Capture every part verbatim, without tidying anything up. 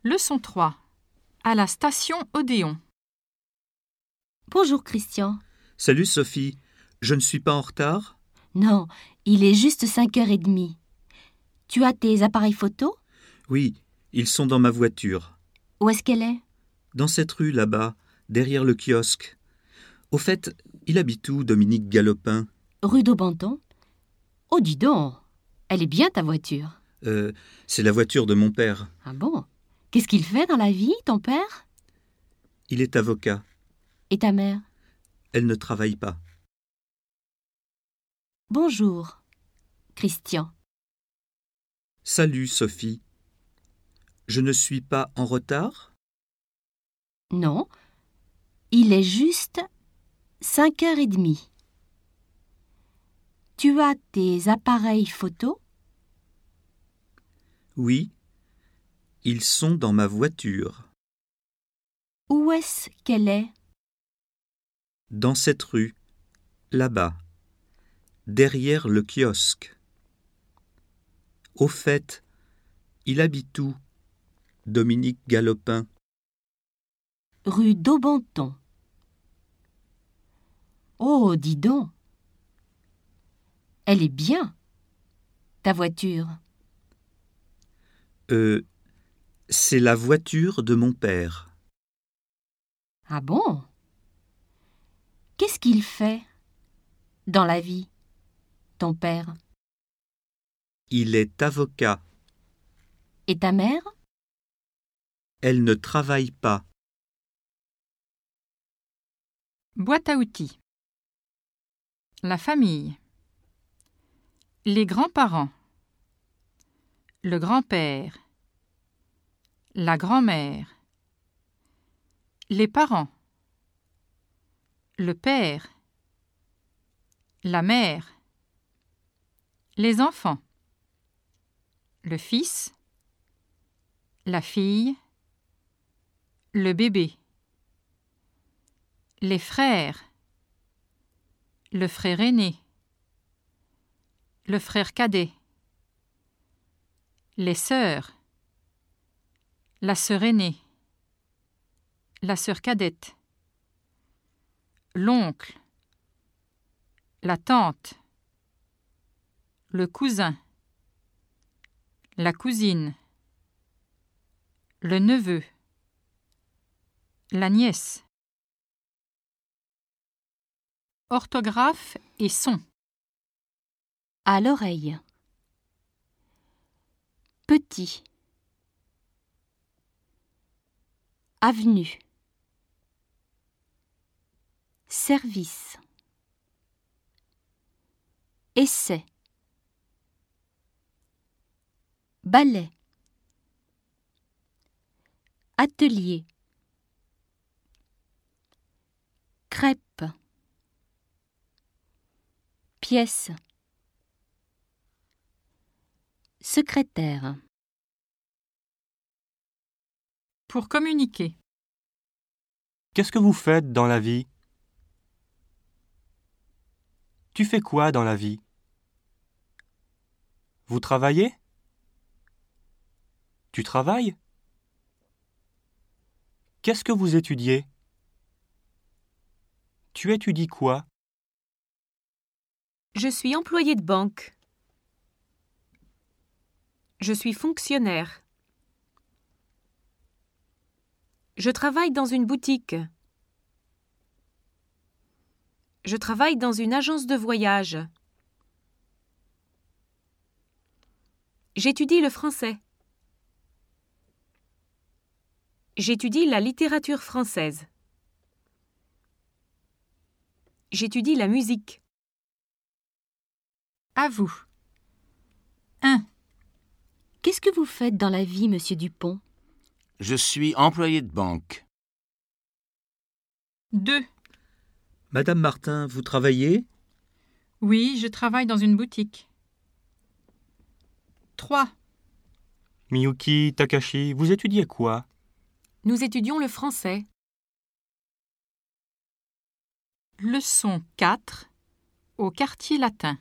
Leçon trois. À la station Odéon. Bonjour Christian. Salut Sophie, je ne suis pas en retard? Non, il est juste cinq heures trente. Tu as tes appareils photo? Oui, ils sont dans ma voiture. Où est-ce qu'elle est? Dans cette rue là-bas, derrière le kiosque. Au fait, il habite où, Dominique Galopin? Rue d'Aubenton. Oh, dis donc, elle est bien ta voiture. Euh, c'est la voiture de mon père. Ah bon? Qu'est-ce qu'il fait dans la vie, ton père? Il est avocat. Et ta mère? Elle ne travaille pas. Bonjour, Christian. Salut Sophie. Je ne suis pas en retard? Non, il est juste cinq heures trente. Tu as tes appareils photo? Oui, ils sont dans ma voiture. Où est-ce qu'elle est? Dans cette rue, là-bas, derrière le kiosque. Au fait, il habite où, Dominique Galopin? Rue d'Aubenton. Oh, dis donc. Elle est bien, ta voiture. Euh, c'est la voiture de mon père. Ah bon? Qu'est-ce qu'il fait dans la vie, ton père? Il est avocat. Et ta mère? Elle ne travaille pas. Boîte à outils. La famille. Les grands-parents. Le grand-père. La grand-mère. Les parents. Le père. La mère. Les enfants. Le fils. La fille. Le bébé. Les frères. Le frère aîné. Le frère cadet. Les sœurs. La sœur aînée. La sœur cadette. L'oncle. La tante. Le cousin. La cousine. Le neveu. La nièce. Orthographe et son. À l'oreille. Petit. Avenue. Service. Essai. Ballet. Atelier. Crêpe. Pièce. Secrétaire. Pour communiquer. Qu'est-ce que vous faites dans la vie? Tu fais quoi dans la vie? Vous travaillez? Tu travailles? Qu'est-ce que vous étudiez? Tu étudies quoi? Je suis employé de banque. Je suis fonctionnaire. Je travaille dans une boutique. Je travaille dans une agence de voyage. J'étudie le français. J'étudie la littérature française. J'étudie la musique. À vous. un. Qu'est-ce que vous faites dans la vie, monsieur Dupont? Je suis employé de banque. deux. Madame Martin, vous travaillez? Oui, je travaille dans une boutique. trois. Miyuki, Takashi, vous étudiez quoi? Nous étudions le français. Leçon quatre. Au quartier latin.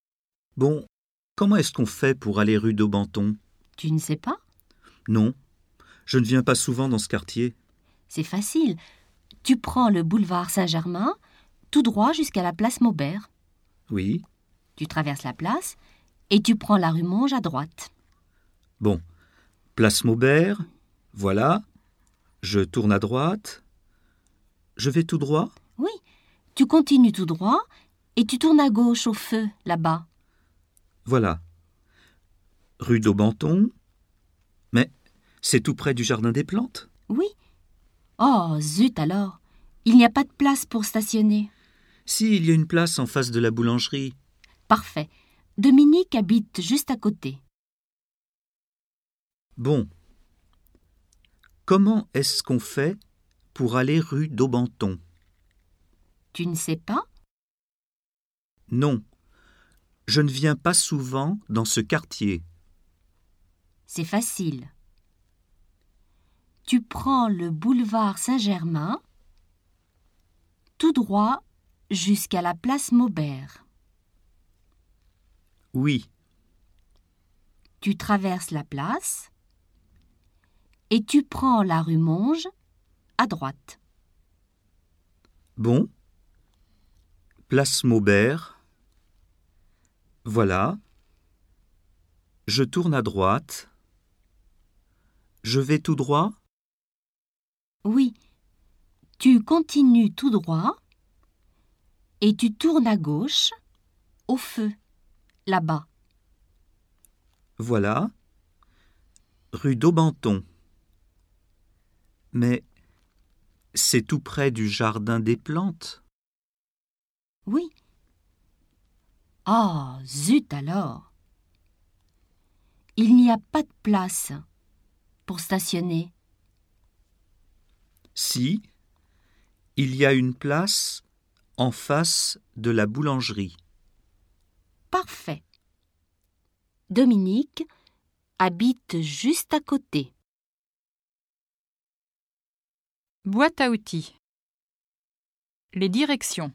Bon, comment est-ce qu'on fait pour aller rue d'Aubenton? Tu ne sais pas? Non, Je ne viens pas souvent dans ce quartier. C'est facile. Tu prends le boulevard Saint-Germain, tout droit jusqu'à la place Maubert. Oui. Tu traverses la place et tu prends la rue Monge à droite. Bon. Place Maubert. Voilà. Je tourne à droite. Je vais tout droit? Oui. Tu continues tout droit et tu tournes à gauche au feu, là-bas. Voilà. Rue d'Aubenton. Mais c'est tout près du jardin des plantes. Oui. Oh, zut alors. Il n'y a pas de place pour stationner. Si, il y a une place en face de la boulangerie. Parfait. Dominique habite juste à côté. Bon. Comment est-ce qu'on fait pour aller rue d'Aubenton? Tu ne sais pas? Non. Je ne viens pas souvent dans ce quartier. C'est facile. Tu prends le boulevard Saint-Germain, tout droit jusqu'à la place Maubert. Oui. Tu traverses la place et tu prends la rue Monge à droite. Bon. Place Maubert. Voilà. Je tourne à droite. Je vais tout droit? Oui. Tu continues tout droit et tu tournes à gauche au feu, là-bas. Voilà. Rue d'Aubenton. Mais c'est tout près du jardin des plantes. Oui. Oh, zut alors! Il n'y a pas de place pour stationner. Si, il y a une place en face de la boulangerie. Parfait. Dominique habite juste à côté. Boîte à outils. Les directions.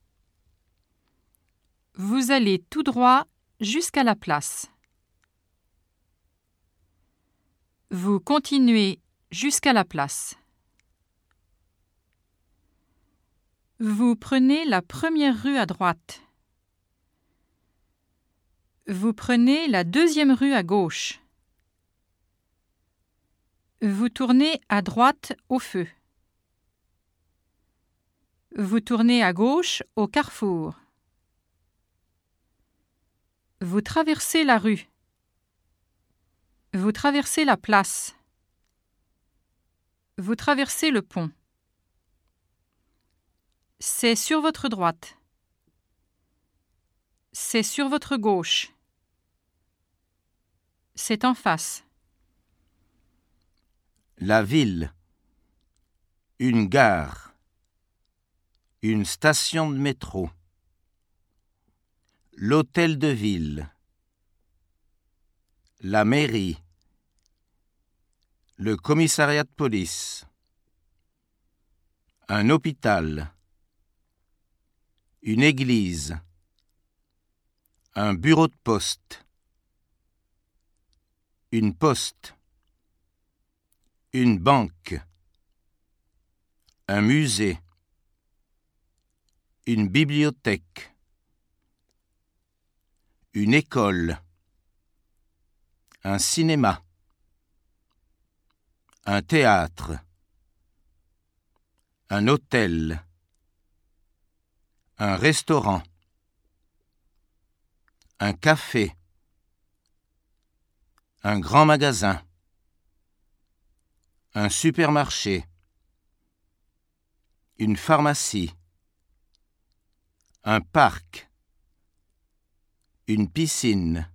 Vous allez tout droit jusqu'à la place. Vous continuez jusqu'à la place. Vous prenez la première rue à droite. Vous prenez la deuxième rue à gauche. Vous tournez à droite au feu. Vous tournez à gauche au carrefour. Vous traversez la rue. Vous traversez la place. Vous traversez le pont. C'est sur votre droite. C'est sur votre gauche. C'est en face. La ville. Une gare. Une station de métro. L'hôtel de ville. La mairie. Le commissariat de police. Un hôpital. Une église. Un bureau de poste. Une poste. Une banque. Un musée. Une bibliothèque. Une école. Un cinéma. Un théâtre. Un hôtel. Un restaurant. Un café. Un grand magasin. Un supermarché. Une pharmacie. Un parc. Une piscine.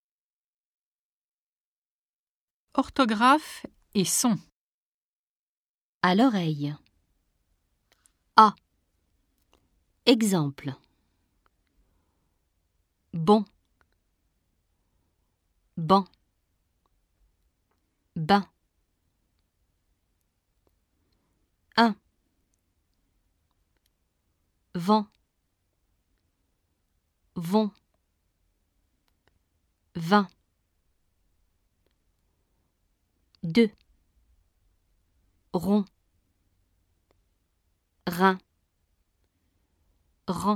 Orthographe et son. À l'oreille. A. Exemple. Bon. Ban. Bain. Un. Vent. Vont. Vingt. Deux. rond, rein, rang.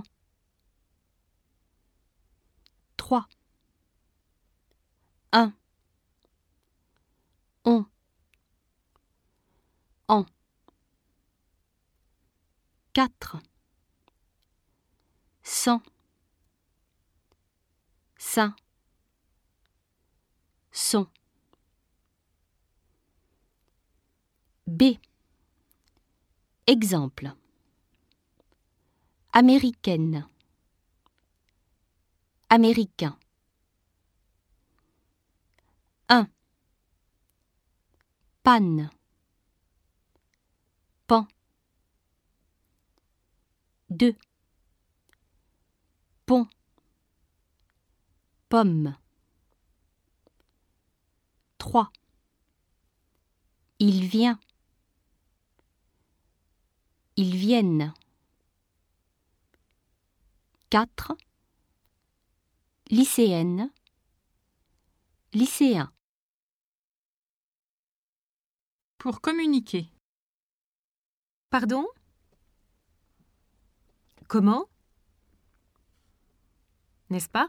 Trois. Un. On. En. Quatre. Cent. Saint. Son. B. Exemple. Américaine. Américain. Un. Panne. Pan. Deux. Pont. Pomme. Trois. Il vient. Ils viennent. Quatre. Lycéenne. Lycéen. Pour communiquer. Pardon? Comment? N'est-ce pas?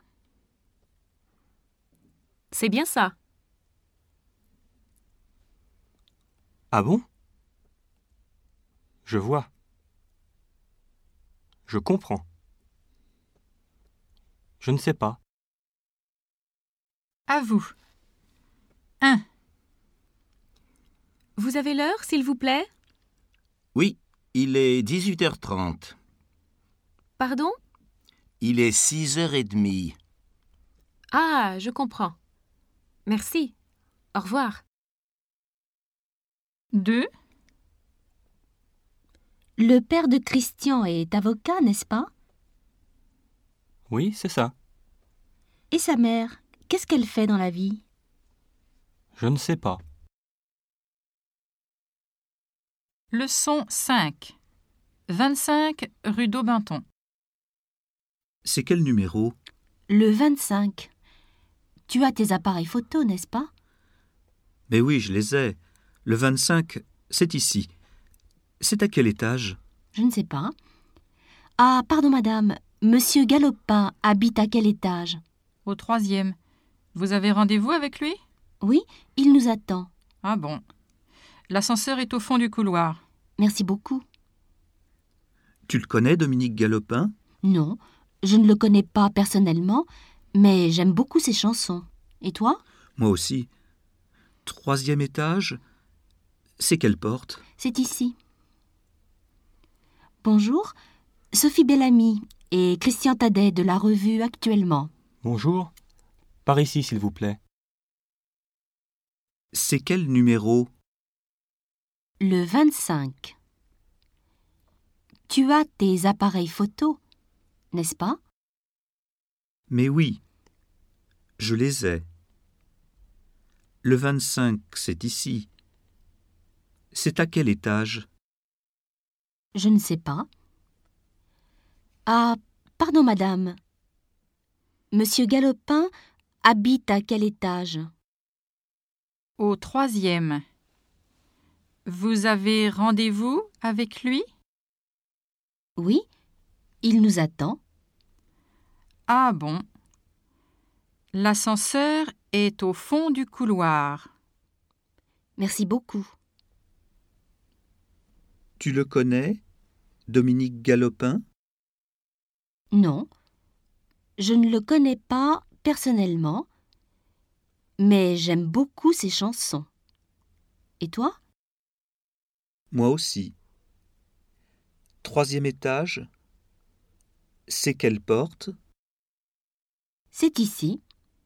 C'est bien ça. Ah bon? Je vois. Je comprends. Je ne sais pas. À vous. un. Vous avez l'heure, s'il vous plaît? Oui, il est dix-huit heures trente. Pardon? Il est six heures trente. Ah, je comprends. Merci. Au revoir. deux. Le père de Christian est avocat, n'est-ce pas? Oui, c'est ça. Et sa mère, qu'est-ce qu'elle fait dans la vie? Je ne sais pas. Leçon cinq. vingt-cinq rue d'Aubinton. C'est quel numéro? Le vingt-cinq. Tu as tes appareils photo, n'est-ce pas? Mais oui, je les ai. Le vingt-cinq, c'est ici. C'est à quel étage? Je ne sais pas. Ah, pardon madame, monsieur Galopin habite à quel étage? Au troisième. Vous avez rendez-vous avec lui? Oui, il nous attend. Ah bon. L'ascenseur est au fond du couloir. Merci beaucoup. Tu le connais, Dominique Galopin? Non, je ne le connais pas personnellement, mais j'aime beaucoup ses chansons. Et toi? Moi aussi. Troisième étage? C'est quelle porte? C'est ici. Bonjour, Sophie Bellamy et Christian Tadet de la revue Actuellement. Bonjour. Par ici, s'il vous plaît. C'est quel numéro? Le vingt-cinq. Tu as tes appareils photo, n'est-ce pas? Mais oui, je les ai. Le vingt-cinq, c'est ici. C'est à quel étage? Je ne sais pas. Ah, pardon madame. Monsieur Galopin habite à quel étage? Au troisième. Vous avez rendez-vous avec lui? Oui, il nous attend. Ah bon. L'ascenseur est au fond du couloir. Merci beaucoup. Tu le connais, Dominique Galopin? Non, je ne le connais pas personnellement, mais j'aime beaucoup ses chansons. Et toi? Moi aussi. Troisième étage? C'est quelle porte? C'est ici.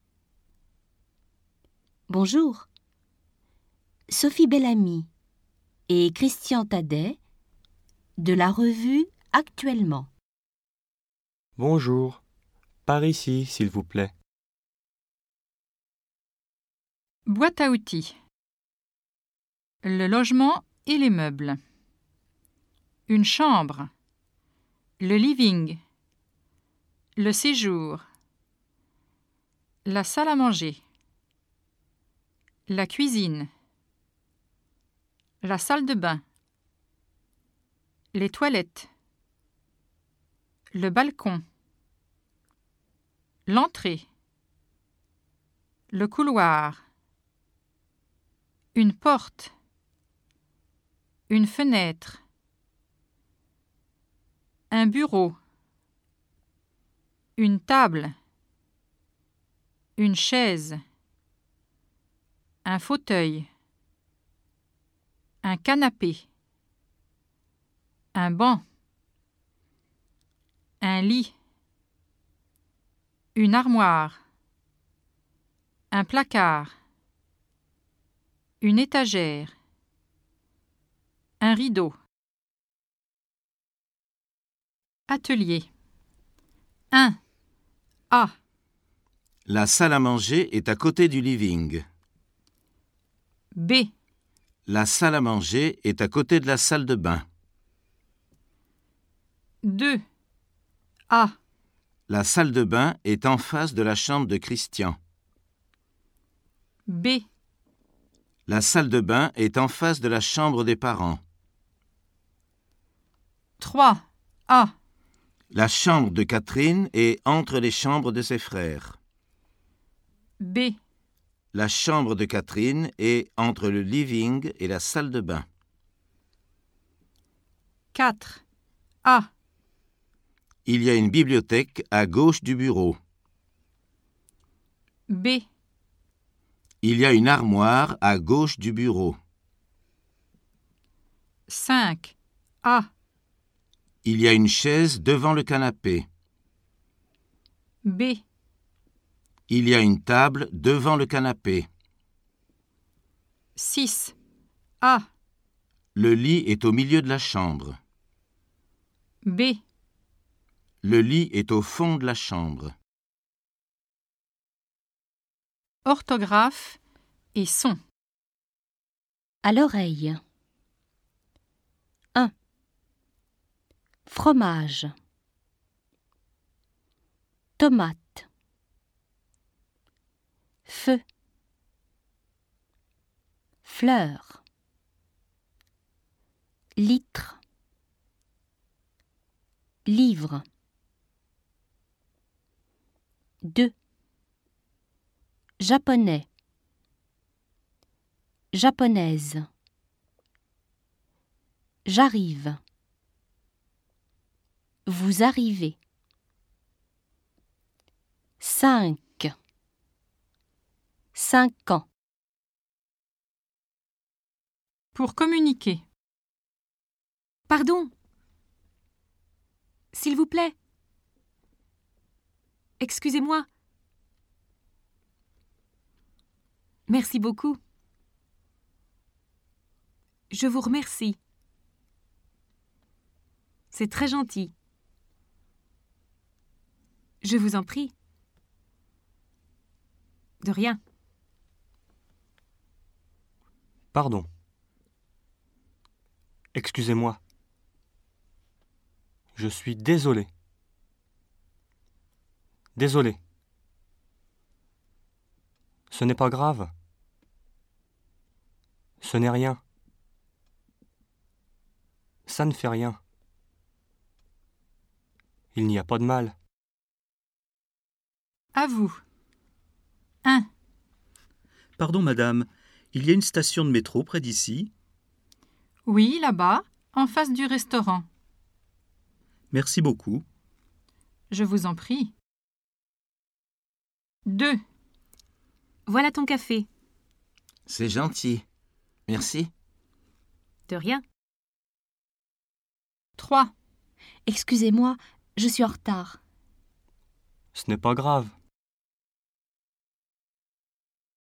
Bonjour. Sophie Bellamy et Christian Tadet de la revue Actuellement. Bonjour. Par ici, s'il vous plaît. Boîte à outils. Le logement et les meubles. Une chambre. Le living. Le séjour. La salle à manger. La cuisine. La salle de bain. Les toilettes. Le balcon. L'entrée. Le couloir. Une porte. Une fenêtre. Un bureau. Une table. Une chaise. Un fauteuil. Un canapé. Un banc. Un lit. Une armoire. Un placard. Une étagère. Un rideau. Atelier. un. A. La salle à manger est à côté du living. B. La salle à manger est à côté de la salle de bain. deux. A. La salle de bain est en face de la chambre de Christian. B. La salle de bain est en face de la chambre des parents. trois. A. La chambre de Catherine est entre les chambres de ses frères. B. La chambre de Catherine est entre le living et la salle de bain. quatre. A. Il y a une bibliothèque à gauche du bureau. B. Il y a une armoire à gauche du bureau. cinq. A. Il y a une chaise devant le canapé. B. Il y a une table devant le canapé. six. A. Le lit est au milieu de la chambre. B. Le lit est au fond de la chambre. Orthographe et son. À l'oreille. un. Fromage. Tomate. Feu. Fleur. Litre. Livre. deux. Japonais. Japonaise. J'arrive. Vous arrivez. cinq. Cinq ans. Pour communiquer. Pardon. S'il vous plaît. Excusez-moi. Merci beaucoup. Je vous remercie. C'est très gentil. Je vous en prie. De rien. Pardon. Excusez-moi. Je suis désolé. Désolé. Ce n'est pas grave. Ce n'est rien. Ça ne fait rien. Il n'y a pas de mal. À vous. un. Pardon, madame, il y a une station de métro près d'ici? Oui, là-bas, en face du restaurant. Merci beaucoup. Je vous en prie. deux. Voilà ton café. C'est gentil. Merci. De rien. trois. Excusez-moi, je suis en retard. Ce n'est pas grave.